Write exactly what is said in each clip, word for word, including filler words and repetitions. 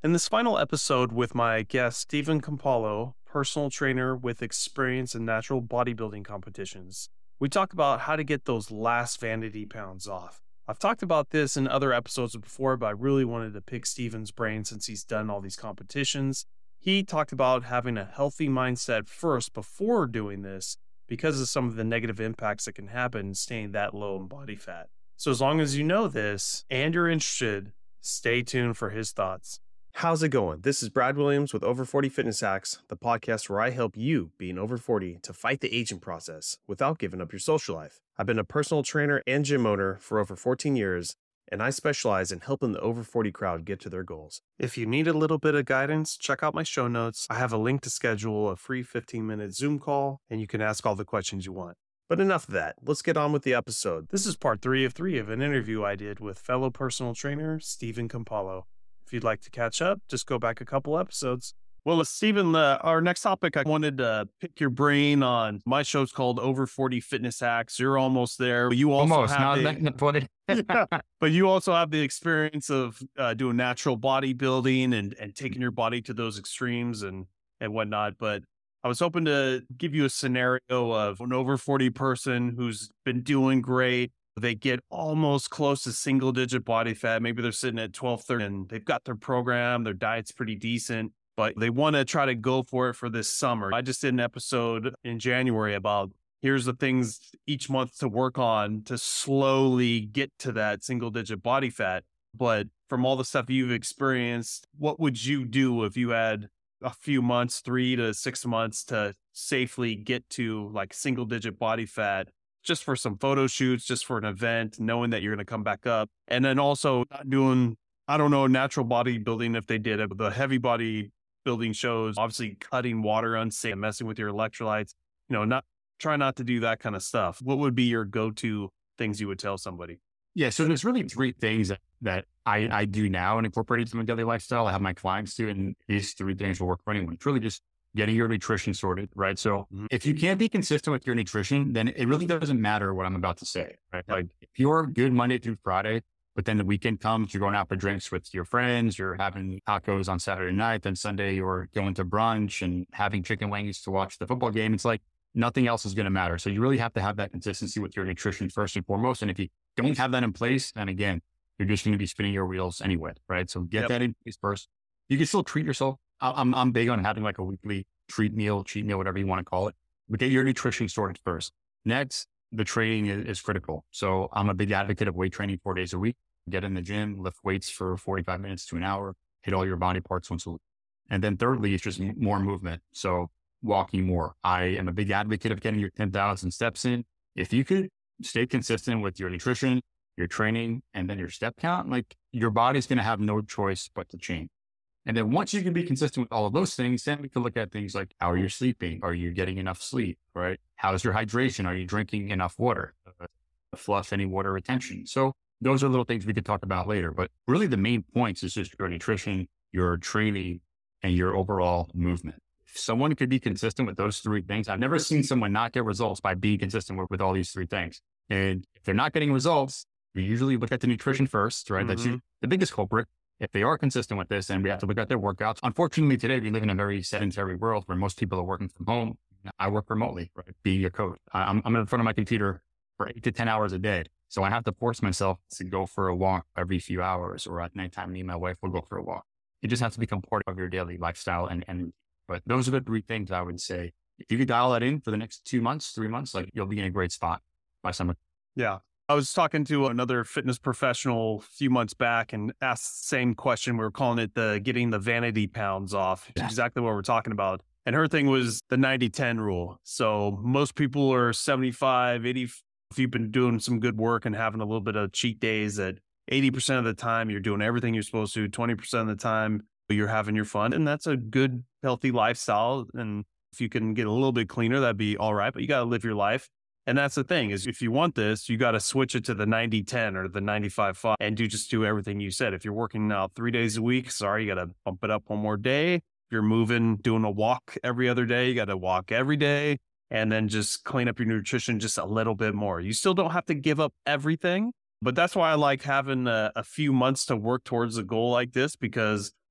In this final episode with my guest, Stephen Campolo, personal trainer with experience in natural bodybuilding competitions, we talk about how to get those last vanity pounds off. I've talked about this in other episodes before, but I really wanted to pick Stephen's brain since he's done all these competitions. He talked about having a healthy mindset first before doing this because of some of the negative impacts that can happen staying that low in body fat. So as long as you know this and you're interested, stay tuned for his thoughts. How's it going? This is Brad Williams with Over forty Fitness Hacks, the podcast where I help you, being over forty, to fight the aging process without giving up your social life. I've been a personal trainer and gym owner for over fourteen years, and I specialize in helping the over forty crowd get to their goals. If you need a little bit of guidance, check out my show notes. I have a link to schedule a free fifteen minute Zoom call, and you can ask all the questions you want. But enough of that. Let's get on with the episode. This is part three of three of an interview I did with fellow personal trainer Stephen Campolo. If you'd like to catch up, just go back a couple episodes. Well, Stephen, uh, our next topic, I wanted to pick your brain on. My show's called Over forty Fitness Hacks. You're almost there. But you also almost, have not the, forty. yeah, but you also have the experience of uh, doing natural bodybuilding and, and taking your body to those extremes and, and whatnot. But I was hoping to give you a scenario of an over forty person who's been doing great. They get almost close to single digit body fat. Maybe they're sitting at twelve, thirteen and they've got their program, their diet's pretty decent, but they want to try to go for it for this summer. I just did an episode in January about here's the things each month to work on to slowly get to that single digit body fat. But from all the stuff you've experienced, what would you do if you had a few months, three to six months to safely get to like single digit body fat? Just for some photo shoots, just for an event, knowing that you're going to come back up. And then also not doing, I don't know, natural bodybuilding if they did it, but the heavy body building shows, obviously cutting water unsafe, messing with your electrolytes, you know, not try not to do that kind of stuff. What would be your go-to things you would tell somebody? Yeah. So there's really three things that, that I, I do now and incorporate into my daily lifestyle. I have my clients do, and these three things will work for anyone. It's really just getting your nutrition sorted, right? So mm-hmm. if you can't be consistent with your nutrition, then it really doesn't matter what I'm about to say, right? Like if you're good Monday through Friday, but then the weekend comes, you're going out for drinks with your friends, you're having tacos on Saturday night, then Sunday you're going to brunch and having chicken wings to watch the football game. It's like nothing else is going to matter. So you really have to have that consistency with your nutrition first and foremost. And if you don't have that in place, then again, you're just going to be spinning your wheels anyway, right? So get yep. that in place first. You can still treat yourself. I'm I'm big on having like a weekly treat meal, cheat meal, whatever you want to call it, but get your nutrition sorted first. Next, the training is, is critical. So I'm a big advocate of weight training four days a week. Get in the gym, lift weights for forty-five minutes to an hour, hit all your body parts once a week. And then thirdly, it's just more movement. So walking more. I am a big advocate of getting your ten thousand steps in. If you could stay consistent with your nutrition, your training, and then your step count, like your body's going to have no choice but to change. And then once you can be consistent with all of those things, then we can look at things like, how are you sleeping? Are you getting enough sleep, right? How's your hydration? Are you drinking enough water? Uh, flush any water retention? So those are little things we could talk about later. But really the main points is just your nutrition, your training, and your overall movement. If someone could be consistent with those three things, I've never seen someone not get results by being consistent with, with all these three things. And if they're not getting results, we usually look at the nutrition first, right? Mm-hmm. That's you, the biggest culprit. If they are consistent with this, then we have to look at their workouts. Unfortunately, today we live in a very sedentary world where most people are working from home. I work remotely, right? Being a coach. I'm, I'm in front of my computer for eight to ten hours a day. So I have to force myself to go for a walk every few hours, or at nighttime, me and my wife will go for a walk. It just has to become part of your daily lifestyle. And, and, but those are the three things I would say. If you could dial that in for the next two months, three months, like you'll be in a great spot by summer. Yeah. I was talking to another fitness professional a few months back and asked the same question. We were calling it the getting the vanity pounds off. It's yeah. exactly what we're talking about. And her thing was the ninety ten rule. So most people are seventy-five, eighty. If you've been doing some good work and having a little bit of cheat days, that eighty percent of the time you're doing everything you're supposed to, twenty percent of the time you're having your fun. And that's a good, healthy lifestyle. And if you can get a little bit cleaner, that'd be all right. But you got to live your life. And that's the thing is if you want this, you got to switch it to the ninety ten or the ninety-five five and do just do everything you said. If you're working out three days a week, sorry, you got to bump it up one more day. If you're moving, doing a walk every other day, you got to walk every day and then just clean up your nutrition just a little bit more. You still don't have to give up everything, but that's why I like having a, a few months to work towards a goal like this, because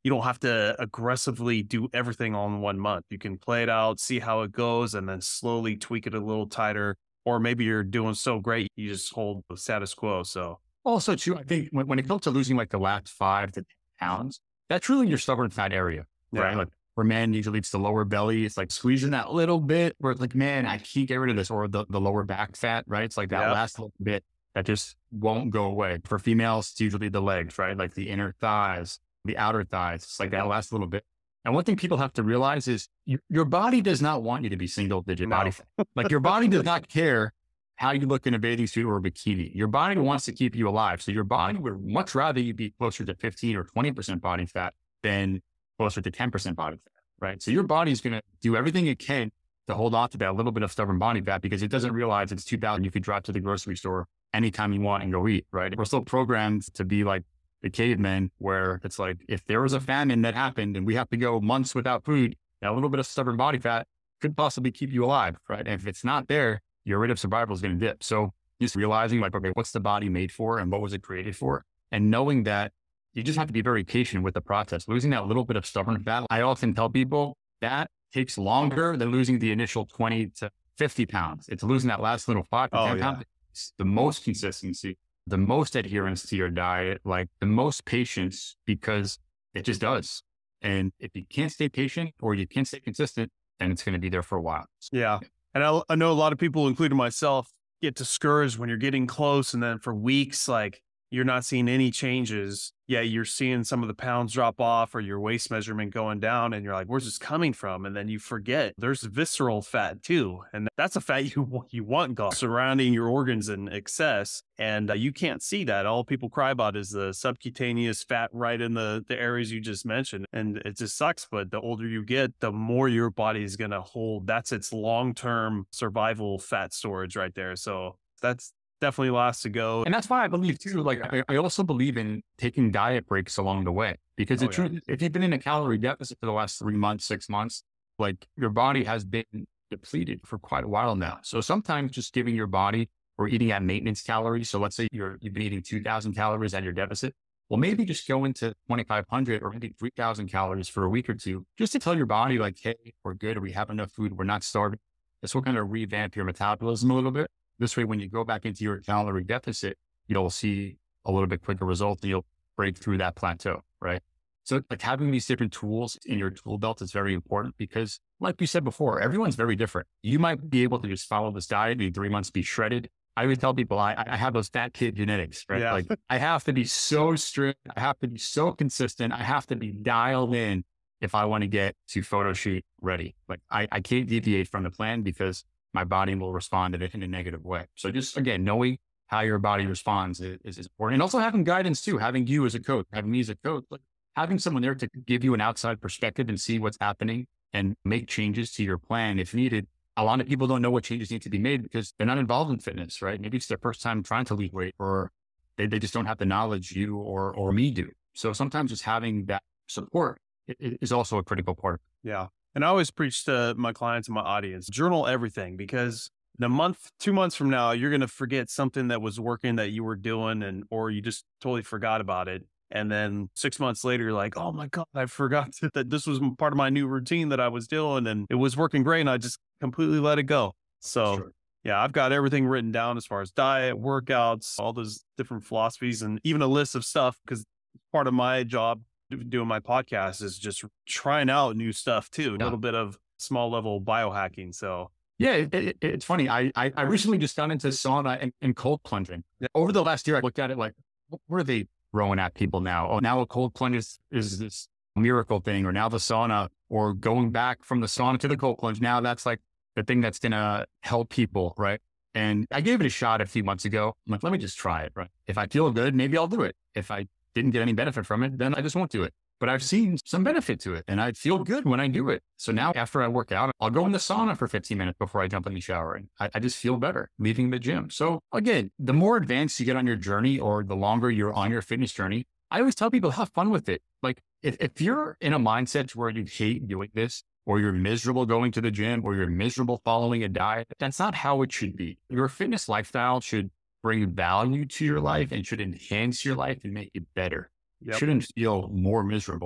you don't have to aggressively do everything all in one month. You can play it out, see how it goes, and then slowly tweak it a little tighter. Or maybe you're doing so great, you just hold the status quo. So Also, too, I think when, when it comes to losing like the last five to ten pounds, that's really your stubborn fat area, right? yeah, Like for men, usually it's the lower belly. It's like squeezing that little bit where it's like, man, I can't get rid of this, or the, the lower back fat, right? It's like that yeah, last little bit that just won't go away. For females, it's usually the legs, right? Like the inner thighs, the outer thighs. It's like that last little bit. And one thing people have to realize is you, your body does not want you to be single digit No. body fat. Like your body does not care how you look in a bathing suit or a bikini. Your body wants to keep you alive. So your body would much rather you be closer to fifteen or twenty percent body fat than closer to ten percent body fat, right? So your body's going to do everything it can to hold on to that little bit of stubborn body fat because it doesn't realize it's two thousand. You could drive to the grocery store anytime you want and go eat, right? We're still programmed to be like the cavemen where it's like, if there was a famine that happened and we have to go months without food, that little bit of stubborn body fat could possibly keep you alive, right? And if it's not there, your rate of survival is going to dip. So just realizing like, okay, what's the body made for and what was it created for? And knowing that you just have to be very patient with the process. Losing that little bit of stubborn fat, I often tell people that takes longer than losing the initial twenty to fifty pounds. It's losing that last little five to Oh, ten yeah. pounds. It's the most consistency, the most adherence to your diet, like the most patience, because it just does. And if you can't stay patient or you can't stay consistent, then it's going to be there for a while. Yeah. And I, I know a lot of people, including myself, get discouraged when you're getting close. And then for weeks, like you're not seeing any changes. Yeah, you're seeing some of the pounds drop off or your waist measurement going down. And you're like, where's this coming from? And then you forget there's visceral fat too. And that's a fat you, you want gone surrounding your organs in excess. And uh, you can't see that. All people cry about is the subcutaneous fat right in the, the areas you just mentioned. And it just sucks. But the older you get, the more your body is going to hold. That's its long-term survival fat storage right there. So that's definitely last to go. And that's why I believe too, like I, I also believe in taking diet breaks along the way, because Oh, the yeah. truth, if you've been in a calorie deficit for the last three months, six months, like your body has been depleted for quite a while now. So sometimes just giving your body or eating at maintenance calories. So let's say you're, you've been eating two thousand calories at your deficit. Well, maybe just go into twenty-five hundred or maybe three thousand calories for a week or two, just to tell your body like, hey, we're good, or we have enough food, we're not starving. This will kind of revamp your metabolism a little bit. This way, when you go back into your calorie deficit, you'll see a little bit quicker results and you'll break through that plateau, right? So like having these different tools in your tool belt is very important because like you said before, everyone's very different. You might be able to just follow this diet, in three months be shredded. I would tell people I, I have those fat kid genetics, right? Yeah. Like I have to be so strict. I have to be so consistent. I have to be dialed in if I want to get to photo shoot ready. Like I, I can't deviate from the plan because my body will respond in a, in a negative way. So just again, knowing how your body responds is, is important. And also having guidance too, having you as a coach, having me as a coach, like having someone there to give you an outside perspective and see what's happening and make changes to your plan if needed. A lot of people don't know what changes need to be made because they're not involved in fitness, right? Maybe it's their first time trying to lose weight, or they, they just don't have the knowledge you or, or me do. So sometimes just having that support is also a critical part. Yeah. And I always preach to my clients and my audience, journal everything, because in a month, two months from now, you're going to forget something that was working that you were doing, and, or you just totally forgot about it. And then six months later, you're like, oh my God, I forgot that this was part of my new routine that I was doing and it was working great. And I just completely let it go. So Sure. yeah, I've got everything written down as far as diet, workouts, all those different philosophies, and even a list of stuff, because part of my job doing my podcast is just trying out new stuff too, a Yeah. little bit of small level biohacking. So Yeah, it, it, it's funny. I, I I recently just got into sauna and, and cold plunging. Over the last year, I looked at it like, what are they throwing at people now? Oh, now a cold plunge is, is this miracle thing, or now the sauna, or going back from the sauna to the cold plunge. Now that's like the thing that's going to help people, right? And I gave it a shot a few months ago. I'm like, let me just try it, right? If I feel good, maybe I'll do it. If I didn't get any benefit from it, then I just won't do it. But I've seen some benefit to it and I feel good when I do it. So now after I work out, I'll go in the sauna for fifteen minutes before I jump in the shower. And I, I just feel better leaving the gym. So again, the more advanced you get on your journey, or the longer you're on your fitness journey, I always tell people, have fun with it. Like if, if you're in a mindset where you hate doing this, or you're miserable going to the gym, or you're miserable following a diet, that's not how it should be. Your fitness lifestyle should bring value to your life and should enhance your life and make it better. yep. You shouldn't feel more miserable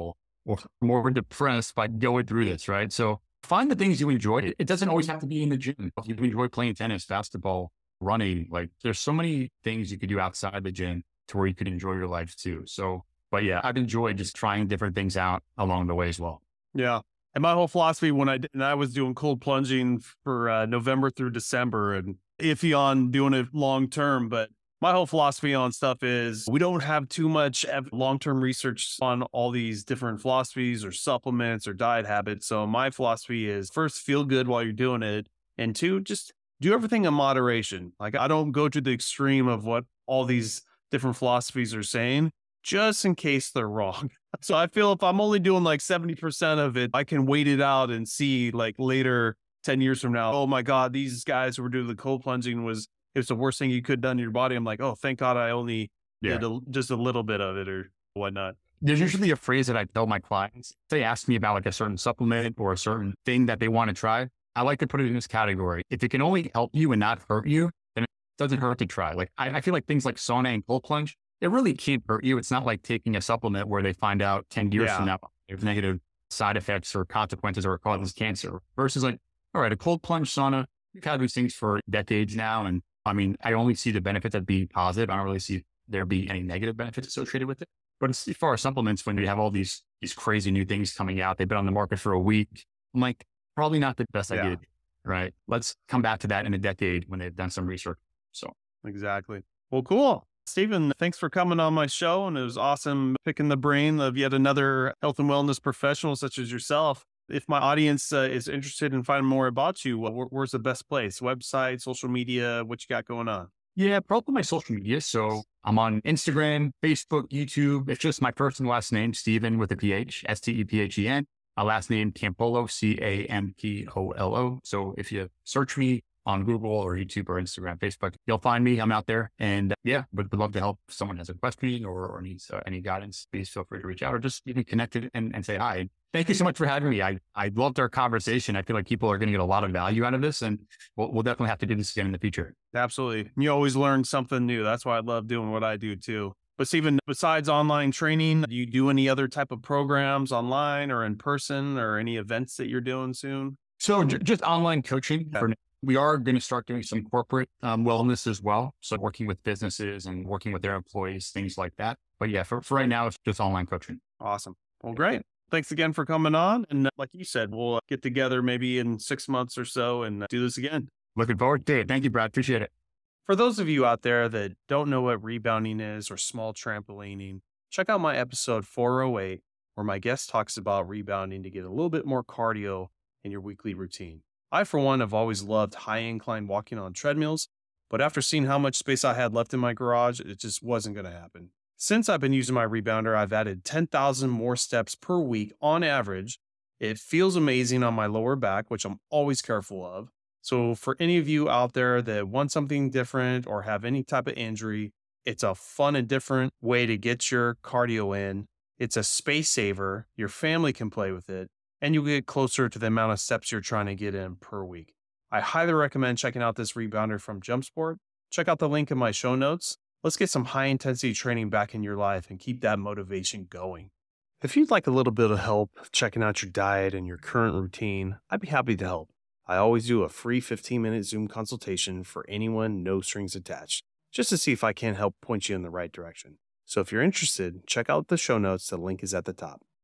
or more depressed by going through this, right? So find the things you enjoy. It, it doesn't always have to be in the gym. If you enjoy playing tennis, basketball, running, like there's so many things you could do outside the gym to where you could enjoy your life too. So, but yeah, I've enjoyed just trying different things out along the way as well. Yeah. And my whole philosophy when I, and I was doing cold plunging for uh, November through December and iffy on doing it long term, but my whole philosophy on stuff is we don't have too much long-term research on all these different philosophies or supplements or diet habits. So my philosophy is first, feel good while you're doing it. And two, just do everything in moderation. Like I don't go to the extreme of what all these different philosophies are saying, just in case they're wrong. So I feel if I'm only doing like seventy percent of it, I can wait it out and see like later, ten years from now, oh my God, these guys who were doing the cold plunging was, it was the worst thing you could have done to your body. I'm like, oh, thank God I only yeah. did a, just a little bit of it or whatnot. There's usually a phrase that I tell my clients. If they ask me about like a certain supplement or a certain thing that they want to try, I like to put it in this category. If it can only help you and not hurt you, then it doesn't hurt to try. Like I, I feel like things like sauna and cold plunge, it really can't hurt you. It's not like taking a supplement where they find out ten years yeah. from now there's negative side effects or consequences or it causes cancer versus like, all right, a cold plunge sauna, we've had these things for decades now. And I mean, I only see the benefits of being positive. I don't really see there being any negative benefits associated with it. But as far as supplements, when you have all these, these crazy new things coming out, they've been on the market for a week. I'm like, probably not the best yeah. idea, right? Let's come back to that in a decade when they've done some research. So exactly. Well, cool. Stephen, thanks for coming on my show. And it was awesome picking the brain of yet another health and wellness professional such as yourself. If my audience uh, is interested in finding more about you, wh- where's the best place? Website, social media, what you got going on? Yeah, probably my social media. So I'm on Instagram, Facebook, YouTube. It's just my first and last name, Stephen with a P H, S T E P H E N. My last name, Campolo, C A M P O L O. So if you search me on Google or YouTube or Instagram, Facebook, you'll find me. I'm out there. And uh, yeah, would, would love to help. If someone has a question or, or needs uh, any guidance, please feel free to reach out or just even connect it and, and say hi. Thank you so much for having me. I, I loved our conversation. I feel like people are going to get a lot of value out of this, and we'll, we'll definitely have to do this again in the future. Absolutely. You always learn something new. That's why I love doing what I do too. But Stephen, besides online training, do you do any other type of programs online or in person or any events that you're doing soon? So j- just online coaching. Yeah. For, we are going to start doing some corporate um, wellness as well. So working with businesses and working with their employees, things like that. But yeah, for, for right now, it's just online coaching. Awesome. Well, great. Thanks again for coming on. And like you said, we'll get together maybe in six months or so and do this again. Looking forward to it. Thank you, Brad. Appreciate it. For those of you out there that don't know what rebounding is or small trampolining, check out my episode four oh eight, where my guest talks about rebounding to get a little bit more cardio in your weekly routine. I, for one, have always loved high incline walking on treadmills, but after seeing how much space I had left in my garage, it just wasn't going to happen. Since I've been using my rebounder, I've added ten thousand more steps per week on average. It feels amazing on my lower back, which I'm always careful of. So for any of you out there that want something different or have any type of injury, it's a fun and different way to get your cardio in. It's a space saver. Your family can play with it, and you'll get closer to the amount of steps you're trying to get in per week. I highly recommend checking out this rebounder from JumpSport. Check out the link in my show notes. Let's get some high intensity training back in your life and keep that motivation going. If you'd like a little bit of help checking out your diet and your current routine, I'd be happy to help. I always do a free fifteen minute Zoom consultation for anyone, no strings attached, just to see if I can help point you in the right direction. So if you're interested, check out the show notes. The link is at the top.